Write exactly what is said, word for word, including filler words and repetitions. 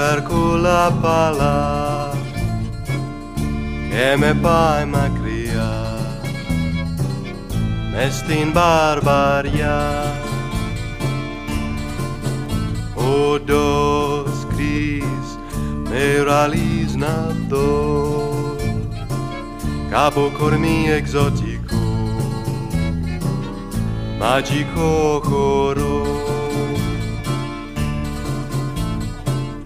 καρκούλα παλά και με πάει μακριά μες στην μπαρμπαριά. Όντως κρύς με ραλείς να δω κάπου κορμί εξωτικό μαγικό χώρο.